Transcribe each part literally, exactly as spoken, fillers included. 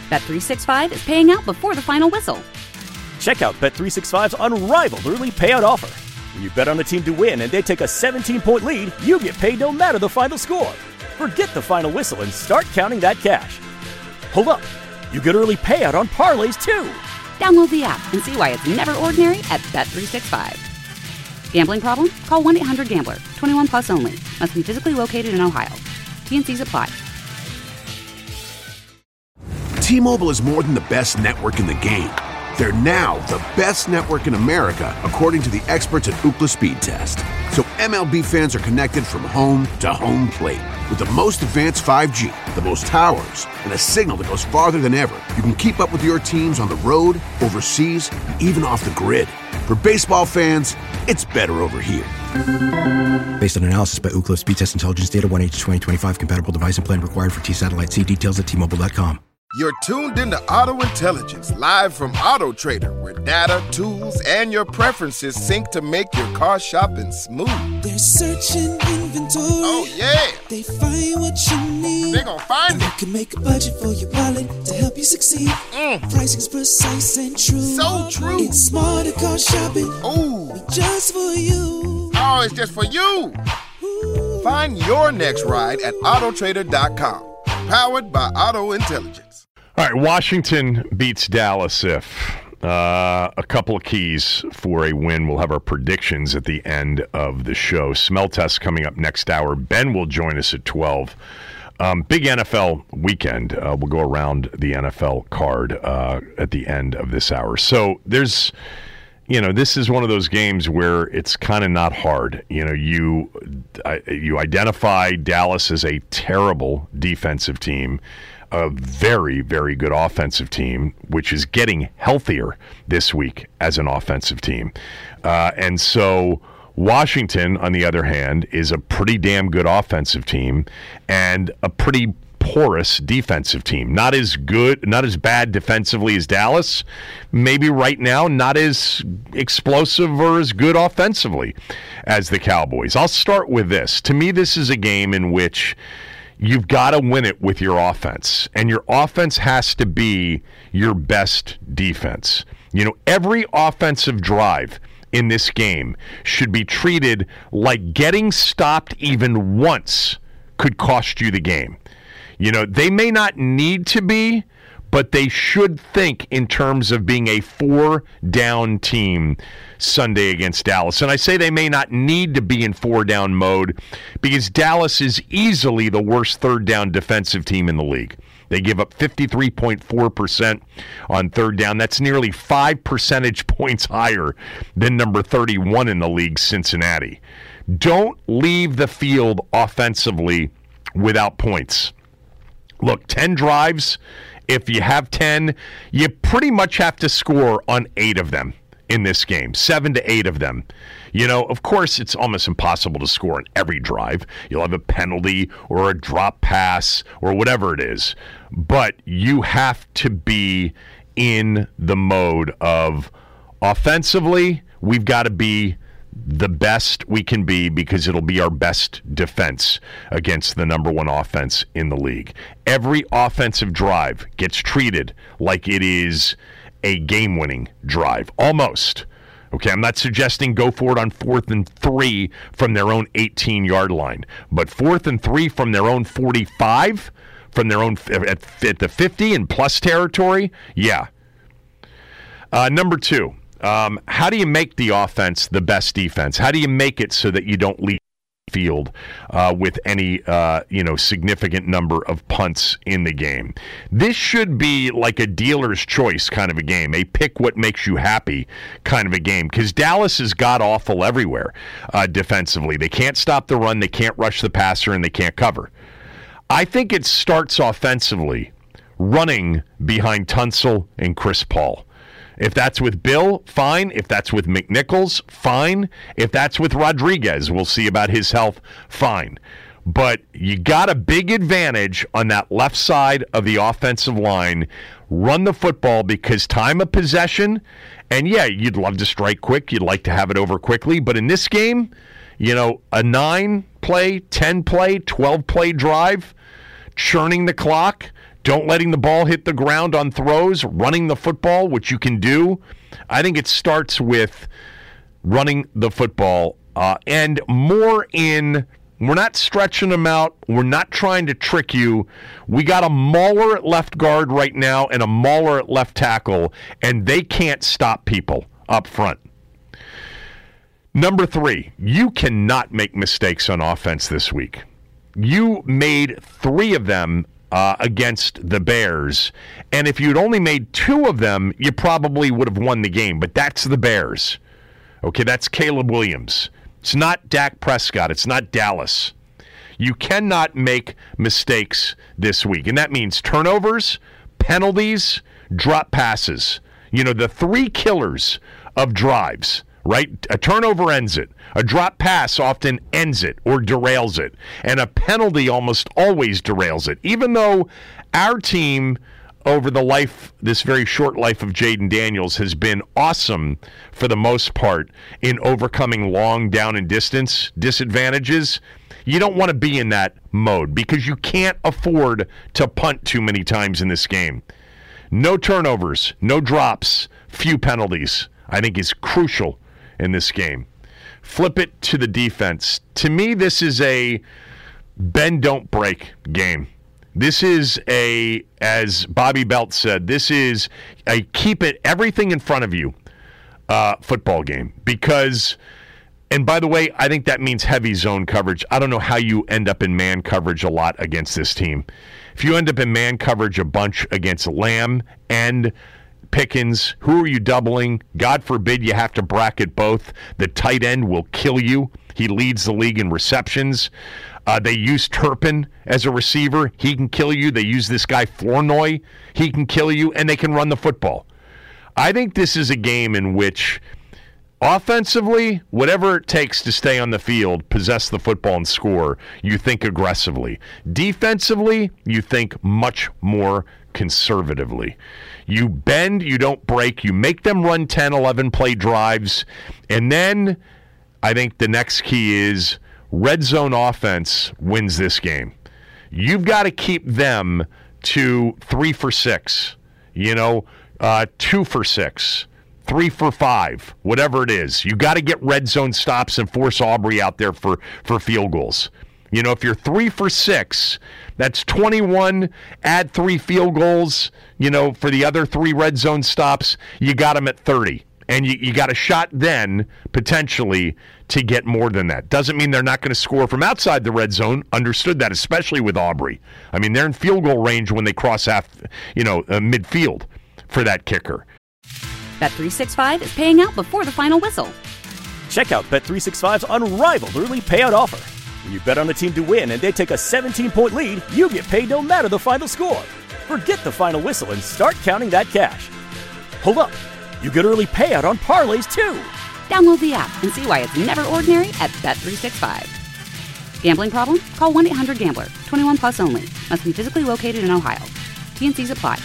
Bet three sixty-five is paying out before the final whistle. Check out Bet three sixty-five's unrivaled early payout offer. When you bet on a team to win and they take a seventeen-point lead, you get paid no matter the final score. Forget the final whistle and start counting that cash. Hold up. You get early payout on parlays, too. Download the app and see why it's never ordinary at Bet three sixty-five. Gambling problem? Call one eight hundred gambler. twenty-one plus only. Must be physically located in Ohio. T and C's apply. T-Mobile is more than the best network in the game. They're now the best network in America, according to the experts at Ookla Speed Test. So M L B fans are connected from home to home plate. With the most advanced five G, the most towers, and a signal that goes farther than ever, you can keep up with your teams on the road, overseas, and even off the grid. For baseball fans, it's better over here. Based on analysis by Ookla Speed Test Intelligence Data, one H twenty twenty-five compatible device and plan required for T-Satellite. See details at T Mobile dot com. You're tuned into Auto Intelligence, live from Auto Trader, where data, tools, and your preferences sync to make your car shopping smooth. They're searching inventory. Oh, yeah. They find what you need. They're gonna find and it. You can make a budget for your wallet to help you succeed. Mm. Pricing's precise and true. So true. It's smarter car shopping. Ooh. Just for you. Oh, it's just for you. Ooh. Find your next ride at auto trader dot com. Powered by Auto Intelligence. All right, Washington beats Dallas if uh, a couple of keys for a win. We'll have our predictions at the end of the show. Smell test coming up next hour. Ben will join us at twelve. Um, big N F L weekend. Uh, we'll go around the N F L card uh, at the end of this hour. So there's, you know, this is one of those games where it's kind of not hard. You know, you uh, you identify Dallas as a terrible defensive team, a very, very good offensive team, which is getting healthier this week as an offensive team. Uh, and so Washington, on the other hand, is a pretty damn good offensive team and a pretty porous defensive team. Not as good, not as bad defensively as Dallas. Maybe right now, not as explosive or as good offensively as the Cowboys. I'll start with this. To me, this is a game in which you've got to win it with your offense, and your offense has to be your best defense. You know, every offensive drive in this game should be treated like getting stopped even once could cost you the game. You know, they may not need to be, but they should think in terms of being a four-down team Sunday against Dallas. And I say they may not need to be in four-down mode because Dallas is easily the worst third-down defensive team in the league. They give up fifty-three point four percent on third down. That's nearly five percentage points higher than number thirty-one in the league, Cincinnati. Don't leave the field offensively without points. Look, ten drives. If you have ten, you pretty much have to score on eight of them in this game, seven to eight of them. You know, of course, it's almost impossible to score on every drive. You'll have a penalty or a drop pass or whatever it is. But you have to be in the mode of offensively, we've got to be the best we can be because it'll be our best defense against the number one offense in the league. Every offensive drive gets treated like it is a game-winning drive, almost. Okay, I'm not suggesting go for it on fourth and three from their own eighteen-yard line, but fourth and three from their own forty-five, from their own at, at the fifty and plus territory, yeah. Uh, number two. Um, how do you make the offense the best defense? How do you make it so that you don't leave the field uh, with any uh, you know significant number of punts in the game? This should be like a dealer's choice kind of a game, a pick what makes you happy kind of a game, because Dallas is god-awful everywhere uh, defensively. They can't stop the run, they can't rush the passer, and they can't cover. I think it starts offensively running behind Tunsil and Chris Paul. If that's with Bill, fine. If that's with McNichols, fine. If that's with Rodriguez, we'll see about his health, fine. But you got a big advantage on that left side of the offensive line. Run the football because time of possession, and yeah, you'd love to strike quick. You'd like to have it over quickly. But in this game, you know, a nine-play, ten-play, twelve-play drive, churning the clock, don't letting the ball hit the ground on throws, running the football, which you can do. I think it starts with running the football uh, and more in, we're not stretching them out. We're not trying to trick you. We got a mauler at left guard right now and a mauler at left tackle, and they can't stop people up front. Number three, you cannot make mistakes on offense this week. You made three of them uh, against the Bears, and if you'd only made two of them, you probably would have won the game, but that's the Bears. Okay, that's Caleb Williams. It's not Dak Prescott. It's not Dallas. You cannot make mistakes this week, and that means turnovers, penalties, drop passes. You know, the three killers of drives. Right? A turnover ends it. A drop pass often ends it or derails it. And a penalty almost always derails it. Even though our team, over the life, this very short life of Jaden Daniels, has been awesome for the most part in overcoming long down and distance disadvantages, you don't want to be in that mode because you can't afford to punt too many times in this game. No turnovers, no drops, few penalties, I think is crucial in this game. Flip it to the defense. To me, this is a bend, don't break game. This is a, as Bobby Belt said, this is a keep it everything in front of you uh, football game. Because, and by the way, I think that means heavy zone coverage. I don't know how you end up in man coverage a lot against this team. If you end up in man coverage a bunch against Lamb and Pickens, who are you doubling? God forbid you have to bracket both. The tight end will kill you. He leads the league in receptions. Uh, they use Turpin as a receiver. He can kill you. They use this guy Flournoy. He can kill you, and they can run the football. I think this is a game in which offensively, whatever it takes to stay on the field, possess the football and score, you think aggressively. Defensively, you think much more conservatively. You bend, you don't break. You make them run ten, eleven play drives. And then I think the next key is red zone offense wins this game. You've got to keep them to three for six, you know, uh, two for six, three for five, whatever it is. You got to get red zone stops and force Aubrey out there for, for field goals. You know, if you're three for six, that's twenty-one, add three field goals, you know, for the other three red zone stops, you got them at thirty. And you, you got a shot then, potentially, to get more than that. Doesn't mean they're not going to score from outside the red zone. Understood that, especially with Aubrey. I mean, they're in field goal range when they cross half, you know, uh, midfield for that kicker. Bet three sixty-five is paying out before the final whistle. Check out Bet three sixty-five's unrivaled early payout offer. When you bet on a team to win and they take a seventeen-point lead, you get paid no matter the final score. Forget the final whistle and start counting that cash. Hold up. You get early payout on parlays, too. Download the app and see why it's never ordinary at Bet three sixty-five. Gambling problem? Call one eight hundred gambler. twenty-one plus only. Must be physically located in Ohio. T N Cs apply.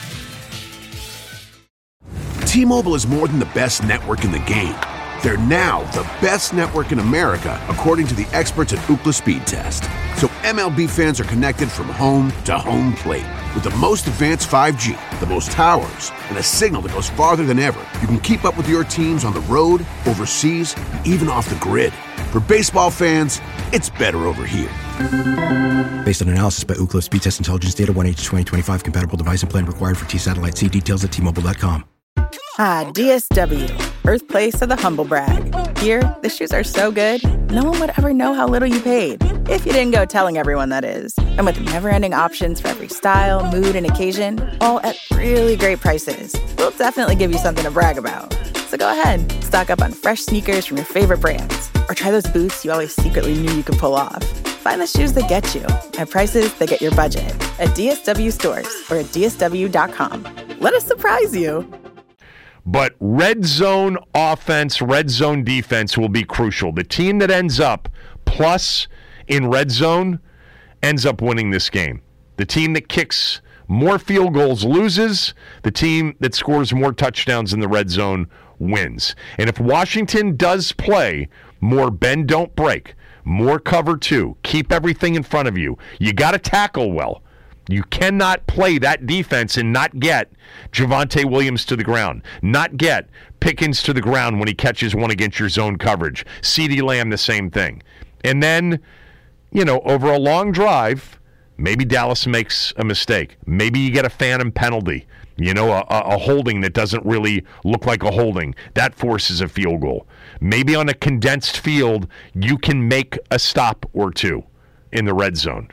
T-Mobile is more than the best network in the game. They're now the best network in America, according to the experts at Ookla Speed Test. So M L B fans are connected from home to home plate. With the most advanced five G, the most towers, and a signal that goes farther than ever, you can keep up with your teams on the road, overseas, and even off the grid. For baseball fans, it's better over here. Based on analysis by Ookla Speed Test Intelligence Data, one H twenty twenty-five compatible device and plan required for T-Satellite. See details at T Mobile dot com. Ah, D S W, birthplace of the humble brag. Here, the shoes are so good, no one would ever know how little you paid. If you didn't go telling everyone, that is. And with never-ending options for every style, mood, and occasion, all at really great prices, we'll definitely give you something to brag about. So go ahead, stock up on fresh sneakers from your favorite brands, or try those boots you always secretly knew you could pull off. Find the shoes that get you at prices that get your budget at D S W stores or at D S W dot com. Let us surprise you. But red zone offense, red zone defense will be crucial. The team that ends up plus in red zone ends up winning this game. The team that kicks more field goals loses. The team that scores more touchdowns in the red zone wins. And if Washington does play more bend, don't break, more cover two, keep everything in front of you, you got to tackle well. You cannot play that defense and not get Javonte Williams to the ground, not get Pickens to the ground when he catches one against your zone coverage. CeeDee Lamb, the same thing. And then, you know, over a long drive, maybe Dallas makes a mistake. Maybe you get a phantom penalty, you know, a, a holding that doesn't really look like a holding. That forces a field goal. Maybe on a condensed field, you can make a stop or two in the red zone.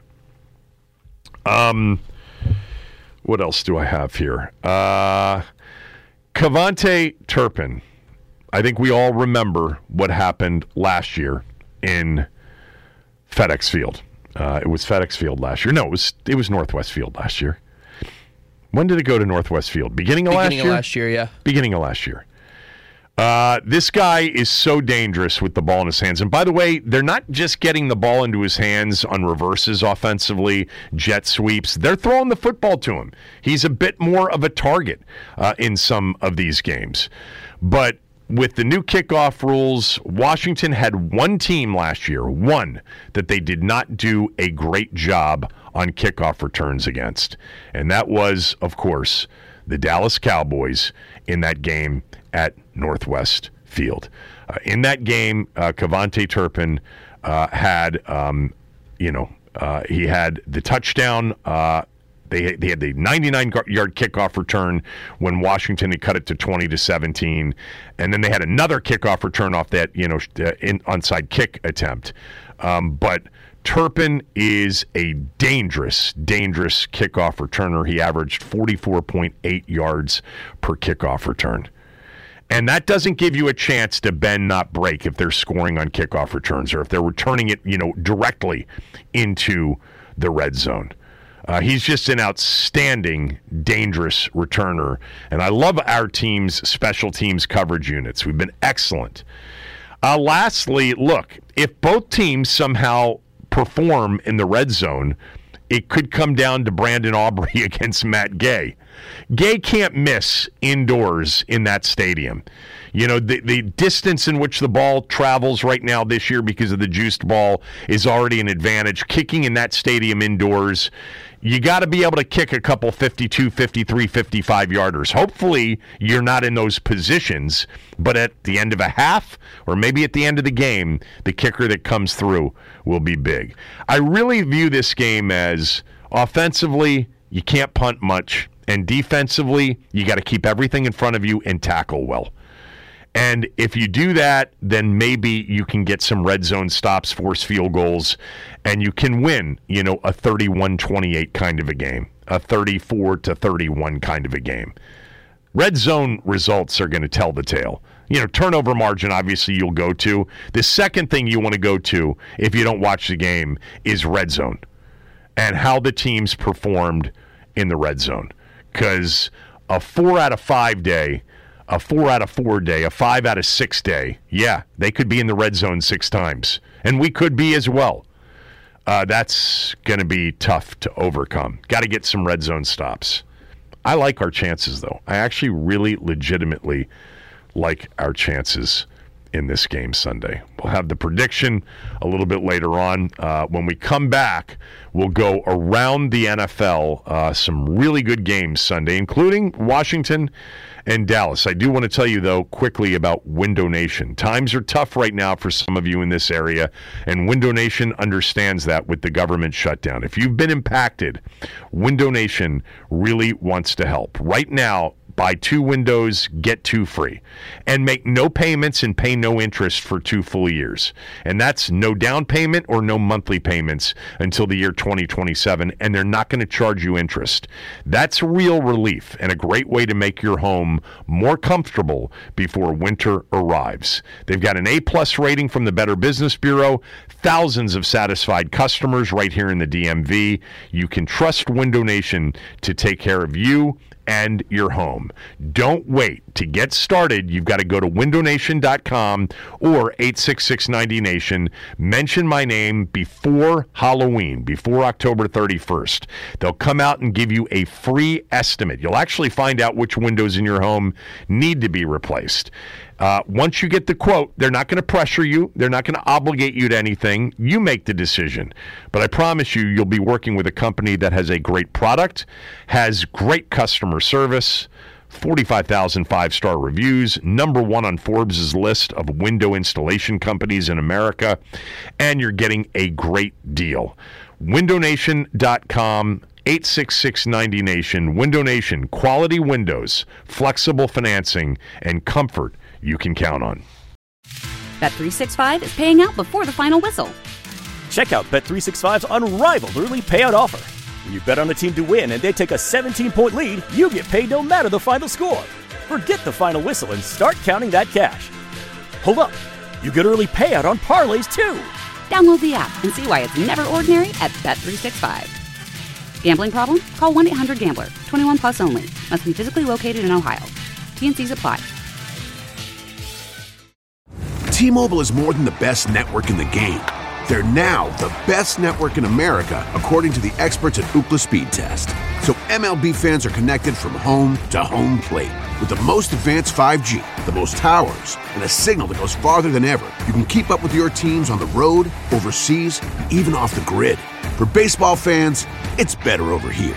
Um, what else do I have here? Uh, KaVontae Turpin. I think we all remember what happened last year in FedEx Field. Uh, it was FedEx Field last year. No, it was it was Northwest Field last year. When did it go to Northwest Field? Beginning of Beginning last year? Beginning of last year, yeah. Beginning of last year. Uh, this guy is so dangerous with the ball in his hands. And by the way, they're not just getting the ball into his hands on reverses offensively, jet sweeps. They're throwing the football to him. He's a bit more of a target uh, in some of these games. But with the new kickoff rules, Washington had one team last year, one, that they did not do a great job on kickoff returns against. And that was, of course, the Dallas Cowboys in that game at Northwest Field. Uh, in that game, uh, KaVontae Turpin uh, had, um, you know, uh, he had the touchdown. Uh, they they had the ninety-nine yard kickoff return when Washington had cut it to twenty to seventeen, and then they had another kickoff return off that, you know, in, onside kick attempt. Um, but Turpin is a dangerous, dangerous kickoff returner. He averaged forty-four point eight yards per kickoff return. And that doesn't give you a chance to bend, not break if they're scoring on kickoff returns or if they're returning it, you know, directly into the red zone. Uh, he's just an outstanding, dangerous returner. And I love our team's special teams coverage units. We've been excellent. Uh, lastly, look, if both teams somehow perform in the red zone, it could come down to Brandon Aubrey against Matt Gay. Gay can't miss indoors in that stadium. You know, the, the distance in which the ball travels right now this year because of the juiced ball is already an advantage. Kicking in that stadium indoors, you got to be able to kick a couple fifty-two, fifty-three, fifty-five yarders. Hopefully you're not in those positions, but at the end of a half or maybe at the end of the game, the kicker that comes through will be big. I really view this game as offensively, you can't punt much, and defensively, you got to keep everything in front of you and tackle well. And if you do that, then maybe you can get some red zone stops, force field goals, and you can win, you know, a thirty-one twenty-eight kind of a game, a thirty-four to thirty-one kind of a game. Red zone results are going to tell the tale. You know, turnover margin, obviously, you'll go to. The second thing you want to go to, if you don't watch the game, is red zone and how the teams performed in the red zone. Because a four out of five day, a four out of four day, a five out of six day, yeah, they could be in the red zone six times. And we could be as well. Uh, that's going to be tough to overcome. Got to get some red zone stops. I like our chances, though. I actually really legitimately like our chances in this game Sunday. We'll have the prediction a little bit later on. Uh, when we come back, we'll go around the N F L. Uh, some really good games Sunday, including Washington and Dallas. I do want to tell you, though, quickly about Window Nation. Times are tough right now for some of you in this area, and Window Nation understands that with the government shutdown. If you've been impacted, Window Nation really wants to help. Right now, buy two windows, get two free. And make no payments and pay no interest for two full years. And that's no down payment or no monthly payments until the year twenty twenty-seven, and they're not going to charge you interest. That's real relief and a great way to make your home more comfortable before winter arrives. They've got an A-plus rating from the Better Business Bureau, thousands of satisfied customers right here in the D M V. You can trust Window Nation to take care of you and your home. Don't wait. To get started, you've got to go to window nation dot com or eight six six ninety nation. Mention my name before Halloween, before October thirty-first. They'll come out and give you a free estimate. You'll actually find out which windows in your home need to be replaced. Uh, once you get the quote, they're not going to pressure you. They're not going to obligate you to anything. You make the decision. But I promise you, you'll be working with a company that has a great product, has great customer service, forty-five thousand five-star reviews, number one on Forbes' list of window installation companies in America, and you're getting a great deal. window nation dot com, eight six six ninety nation. Window Nation, quality windows, flexible financing, and comfort you can count on. Bet three sixty-five is paying out before the final whistle. Check out Bet three sixty-five's unrivaled early payout offer. When you bet on a team to win and they take a seventeen-point lead, you get paid no matter the final score. Forget the final whistle and start counting that cash. Hold up, you get early payout on parlays too. Download the app and see why it's never ordinary at Bet three sixty-five. Gambling problem? Call one eight hundred gambler. twenty-one plus only. Must be physically located in Ohio. T N Cs apply. T-Mobile is more than the best network in the game. They're now the best network in America, according to the experts at Ookla Speed Test. So M L B fans are connected from home to home plate. With the most advanced five G, the most towers, and a signal that goes farther than ever, you can keep up with your teams on the road, overseas, and even off the grid. For baseball fans, it's better over here.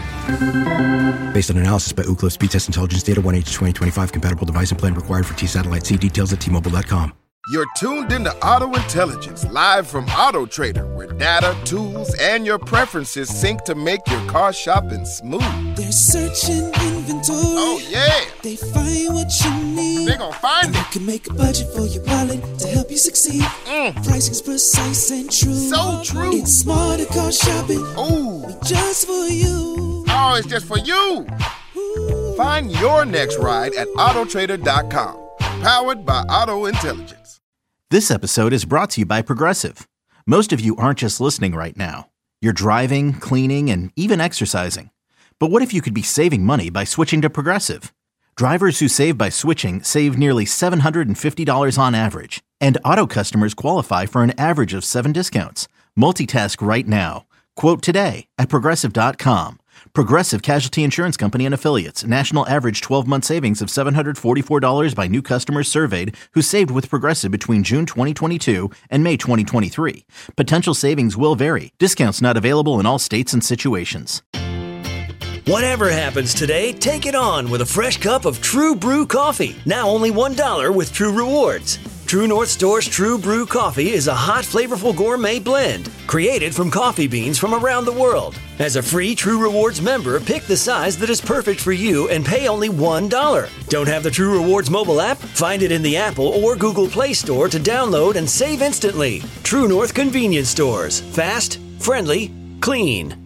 Based on analysis by Ookla Speed Test Intelligence Data, one H twenty twenty-five compatible device and plan required for T-Satellite. See details at T Mobile dot com. You're tuned into Auto Intelligence, live from Auto Trader, where data, tools, and your preferences sync to make your car shopping smooth. They're searching inventory. Oh, yeah. They find what you need. They gon' find and it. You can make a budget for your wallet to help you succeed. Mm. Pricing's precise and true. So true. It's smarter car shopping. Ooh. Just for you. Oh, it's just for you. Ooh. Find your next ride at auto trader dot com. Powered by Auto Intelligence. This episode is brought to you by Progressive. Most of you aren't just listening right now. You're driving, cleaning, and even exercising. But what if you could be saving money by switching to Progressive? Drivers who save by switching save nearly seven hundred fifty dollars on average. And auto customers qualify for an average of seven discounts. Multitask right now. Quote today at Progressive dot com. Progressive Casualty Insurance Company and Affiliates. National average twelve-month savings of seven hundred forty-four dollars by new customers surveyed who saved with Progressive between June twenty twenty-two and May twenty twenty-three. Potential savings will vary. Discounts not available in all states and situations. Whatever happens today, take it on with a fresh cup of True Brew coffee. Now only one dollar with True Rewards. True North Store's True Brew coffee is a hot, flavorful gourmet blend created from coffee beans from around the world. As a free True Rewards member, pick the size that is perfect for you and pay only one dollar. Don't have the True Rewards mobile app? Find it in the Apple or Google Play Store to download and save instantly. True North Convenience Stores. Fast, friendly, clean.